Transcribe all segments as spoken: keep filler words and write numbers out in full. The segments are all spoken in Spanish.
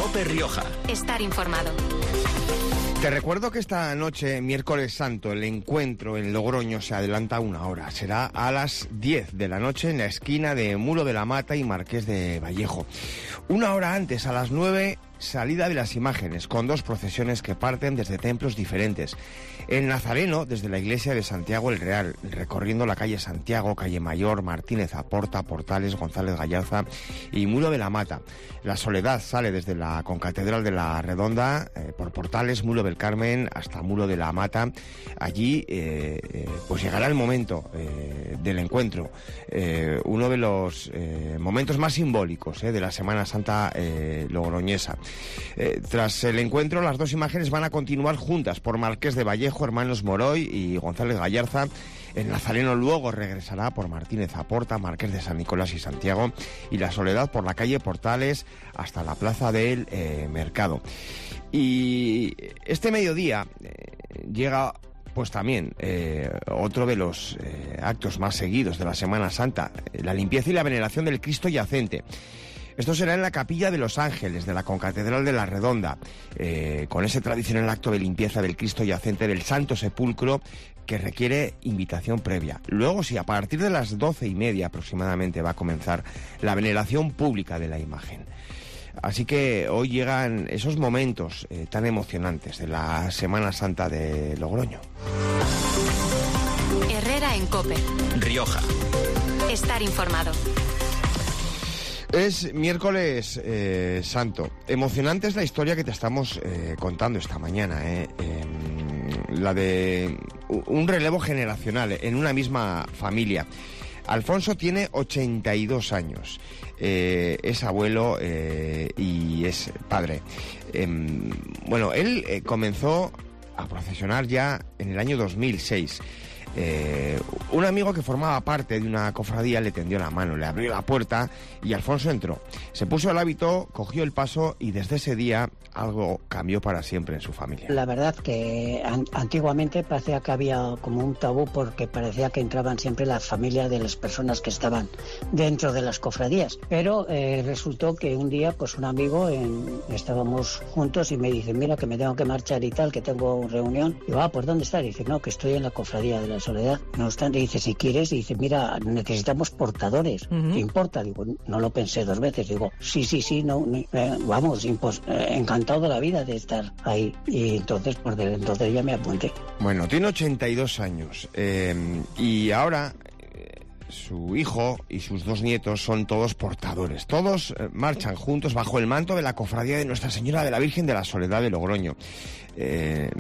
COPE Rioja. Estar informado. Te recuerdo que esta noche, miércoles santo, el encuentro en Logroño se adelanta una hora. Será a las diez de la noche en la esquina de Mulo de la Mata y Marqués de Vallejo. Una hora antes, a las nueve, salida de las imágenes, con dos procesiones que parten desde templos diferentes. El Nazareno, desde la iglesia de Santiago el Real, recorriendo la calle Santiago, calle Mayor, Martínez Aporta, Portales, González Gallarza y Mulo de la Mata. La Soledad sale desde la Concatedral de la Redonda, eh, por Portales, Mulo del Carmen, hasta Mulo de la Mata. Allí, eh, eh, pues llegará el momento eh, del encuentro, eh, uno de los eh, momentos más simbólicos eh, de la Semana Santa eh, logroñesa. Eh, tras el encuentro, las dos imágenes van a continuar juntas por Marqués de Vallejo, Hermanos Moroy y González Gallarza. El Nazareno luego regresará por Martínez Aporta, Marqués de San Nicolás y Santiago, y la Soledad por la calle Portales hasta la plaza del eh, Mercado. Y este mediodía eh, llega pues también eh, otro de los eh, actos más seguidos de la Semana Santa, la limpieza y la veneración del Cristo yacente. Esto será en la Capilla de los Ángeles de la Concatedral de la Redonda, eh, con ese tradicional acto de limpieza del Cristo yacente del Santo Sepulcro que requiere invitación previa. Luego, sí, a partir de las doce y media aproximadamente va a comenzar la veneración pública de la imagen. Así que hoy llegan esos momentos eh, tan emocionantes de la Semana Santa de Logroño. Herrera en COPE. Rioja. Estar informado. Es miércoles eh, santo. Emocionante es la historia que te estamos eh, contando esta mañana, eh, eh, la de un relevo generacional en una misma familia. Alfonso tiene ochenta y dos años, eh, es abuelo eh, y es padre. Eh, bueno, él eh, comenzó a procesionar ya en el año dos mil seis. Eh, un amigo que formaba parte de una cofradía le tendió la mano, le abrió la puerta y Alfonso entró. Se puso el hábito, cogió el paso y desde ese día algo cambió para siempre en su familia. La verdad que an- antiguamente parecía que había como un tabú porque parecía que entraban siempre las familias de las personas que estaban dentro de las cofradías. Pero eh, resultó que un día pues un amigo, en, estábamos juntos y me dice, mira que me tengo que marchar y tal, que tengo reunión. Y digo, ah, pues ¿dónde estás? Y dice, no, que estoy en la cofradía de la Soledad. No obstante, dice, si quieres, dice, mira, necesitamos portadores. Uh-huh. ¿Qué importa? Digo, no lo pensé dos veces. Digo, sí, sí, sí, no, no eh, vamos, impos- eh, encantado de la vida de estar ahí. Y entonces, pues desde entonces ya me apunté. Bueno, tiene ochenta y dos años eh, y ahora eh, su hijo y sus dos nietos son todos portadores. Todos eh, marchan juntos bajo el manto de la cofradía de Nuestra Señora de la Virgen de la Soledad de Logroño. Eh,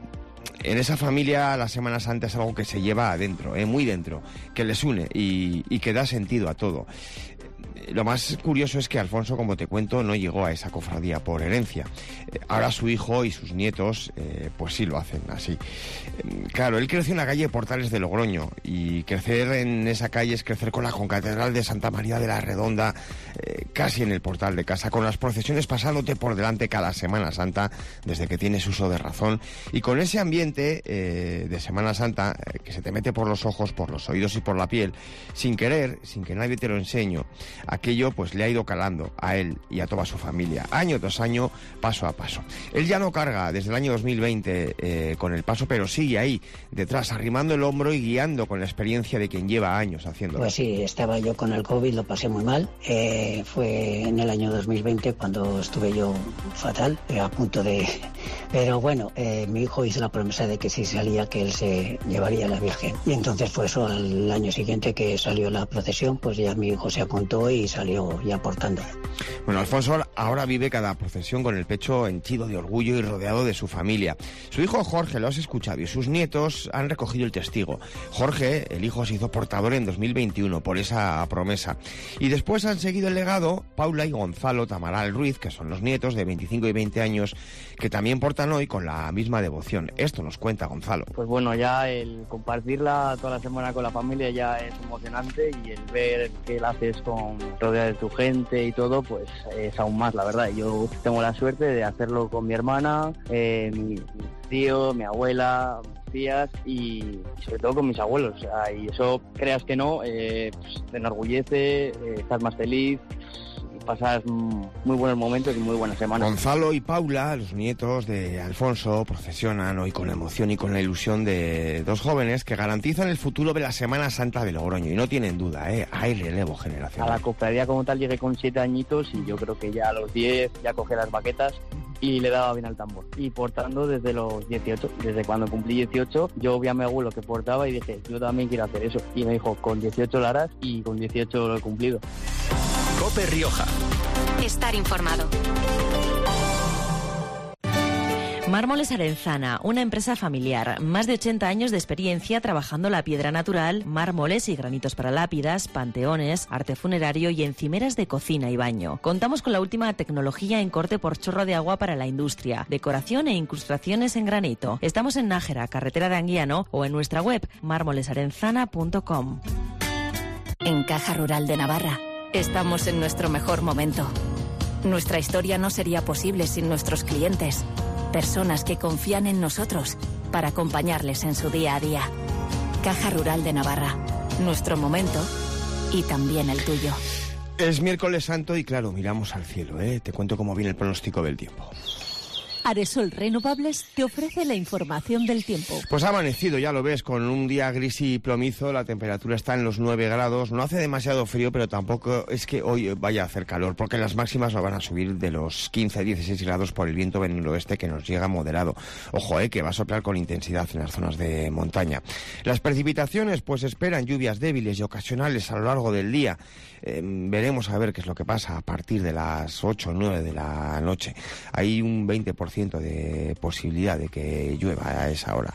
En esa familia la Semana Santa es algo que se lleva adentro, eh, muy dentro, que les une y, y que da sentido a todo. Lo más curioso es que Alfonso, como te cuento, no llegó a esa cofradía por herencia. Eh, ahora su hijo y sus nietos, eh, pues sí lo hacen así. Eh, claro, él creció en la calle Portales de Logroño y crecer en esa calle es crecer con la Concatedral de Santa María de la Redonda, eh, casi en el portal de casa, con las procesiones pasándote por delante cada Semana Santa, desde que tienes uso de razón, y con ese ambiente eh, de Semana Santa eh, que se te mete por los ojos, por los oídos y por la piel, sin querer, sin que nadie te lo enseñe. Aquello pues le ha ido calando a él y a toda su familia, año tras año, paso a paso. Él ya no carga desde el año dos mil veinte eh, con el paso, pero sigue ahí, detrás, arrimando el hombro y guiando con la experiencia de quien lleva años haciéndolo. Pues sí, estaba yo con el COVID, lo pasé muy mal. Eh, fue en el año dos mil veinte cuando estuve yo fatal, eh, a punto de... Pero bueno, eh, mi hijo hizo la promesa de que si salía, que él se llevaría a la Virgen. Y entonces fue eso, al año siguiente que salió la procesión, pues ya mi hijo se apuntó y salió ya portando. Bueno, Alfonso ahora vive cada procesión con el pecho henchido de orgullo y rodeado de su familia. Su hijo Jorge, lo has escuchado, y sus nietos han recogido el testigo. Jorge, el hijo, se hizo portador en dos mil veintiuno por esa promesa. Y después han seguido el legado Paula y Gonzalo Tamaral Ruiz, que son los nietos de veinticinco y veinte años, que también portan hoy con la misma devoción. Esto nos cuenta Gonzalo. Pues bueno, ya el compartirla toda la semana con la familia ya es emocionante, y el ver que la haces con rodeada de tu gente y todo, pues es aún más, la verdad. Yo tengo la suerte de hacerlo con mi hermana, eh, mi, mi tío, mi abuela, mis tías y sobre todo con mis abuelos. O sea, y eso, creas que no, eh, pues, te enorgullece, eh, estás más feliz. pasar muy buenos momentos y muy buenas semanas. Gonzalo y Paula, los nietos de Alfonso, procesionan hoy con la emoción y con la ilusión de dos jóvenes que garantizan el futuro de la Semana Santa de Logroño. Y no tienen duda, ¿eh? Hay relevo generacional. A la cofradía como tal llegué con siete añitos y yo creo que ya a los diez ya cogí las baquetas y le daba bien al tambor. Y portando desde los dieciocho, desde cuando cumplí dieciocho, yo vi a mi abuelo que portaba y dije, yo también quiero hacer eso. Y me dijo, con dieciocho lo harás, y con dieciocho lo he cumplido. COPE Rioja. Estar informado. Mármoles Arenzana, una empresa familiar, más de ochenta años de experiencia trabajando la piedra natural, mármoles y granitos para lápidas, panteones, arte funerario y encimeras de cocina y baño. Contamos con la última tecnología en corte por chorro de agua para la industria, decoración e incrustaciones en granito. Estamos en Nájera, carretera de Anguiano, o en nuestra web mármoles arenzana punto com. En Caja Rural de Navarra, estamos en nuestro mejor momento. Nuestra historia no sería posible sin nuestros clientes. Personas que confían en nosotros para acompañarles en su día a día. Caja Rural de Navarra, nuestro momento y también el tuyo. Es miércoles santo y claro, miramos al cielo, ¿eh? Te cuento cómo viene el pronóstico del tiempo. Aresol Renovables te ofrece la información del tiempo. Pues ha amanecido, ya lo ves, con un día gris y plomizo, la temperatura está en los nueve grados, no hace demasiado frío, pero tampoco es que hoy vaya a hacer calor, porque las máximas no van a subir de los quince a dieciséis grados por el viento del noroeste que nos llega moderado. Ojo, eh, que va a soplar con intensidad en las zonas de montaña. Las precipitaciones, pues esperan lluvias débiles y ocasionales a lo largo del día. Eh, veremos a ver qué es lo que pasa a partir de las ocho o nueve de la noche. Hay un veinte por ciento de posibilidad de que llueva a esa hora.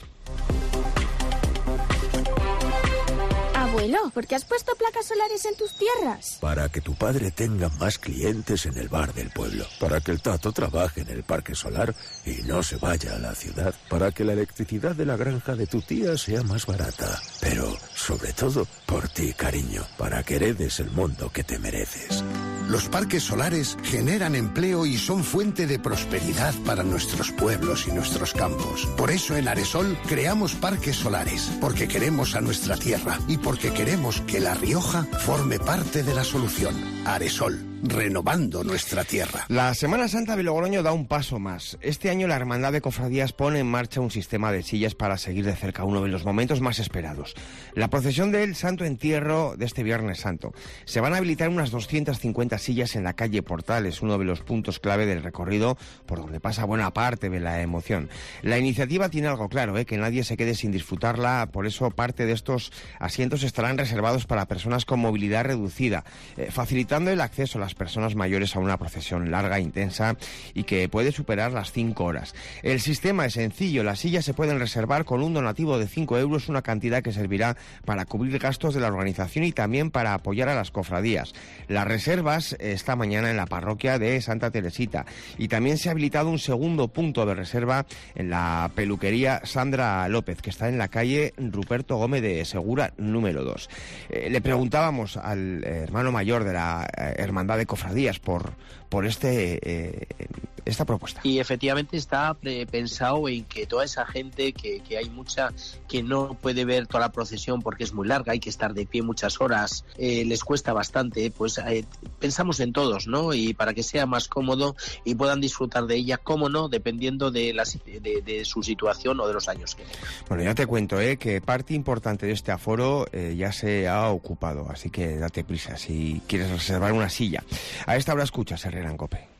Abuelo, ¿por qué has puesto placas solares en tus tierras? Para que tu padre tenga más clientes en el bar del pueblo. Para que el Tato trabaje en el parque solar y no se vaya a la ciudad. Para que la electricidad de la granja de tu tía sea más barata. Pero, sobre todo, por ti, cariño. Para que heredes el mundo que te mereces. Los parques solares generan empleo y son fuente de prosperidad para nuestros pueblos y nuestros campos. Por eso en Aresol creamos parques solares, porque queremos a nuestra tierra y porque queremos que La Rioja forme parte de la solución. Aresol, renovando nuestra tierra. La Semana Santa de Logroño da un paso más. Este año la Hermandad de Cofradías pone en marcha un sistema de sillas para seguir de cerca uno de los momentos más esperados. La procesión del Santo Entierro de este Viernes Santo. Se van a habilitar unas doscientas cincuenta sillas en la calle Portales, uno de los puntos clave del recorrido por donde pasa buena parte de la emoción. La iniciativa tiene algo claro, ¿eh? Que nadie se quede sin disfrutarla, por eso parte de estos asientos estarán reservados para personas con movilidad reducida, eh, facilitando el acceso a las personas mayores a una procesión larga, intensa y que puede superar las cinco horas. El sistema es sencillo, las sillas se pueden reservar con un donativo de cinco euros, una cantidad que servirá para cubrir gastos de la organización y también para apoyar a las cofradías. Las reservas esta mañana en la parroquia de Santa Teresita y también se ha habilitado un segundo punto de reserva en la peluquería Sandra López, que está en la calle Ruperto Gómez de Segura número dos. Eh, le preguntábamos al hermano mayor de la eh, Hermandad de Cofradías por, por este eh, esta propuesta. Y efectivamente está eh, pensado en que toda esa gente, que, que hay mucha que no puede ver toda la procesión porque es muy larga, hay que estar de pie muchas horas, eh, les cuesta bastante, pues eh, pensamos en todos, ¿no? Y para que sea más cómodo y puedan disfrutar de ella, cómo no, dependiendo de, la, de, de su situación o de los años que tengan. Bueno, ya te cuento, eh, que parte importante de este aforo eh, ya se ha ocupado, así que date prisa si quieres reservar una silla. A esta hora escuchas Herrera en COPE.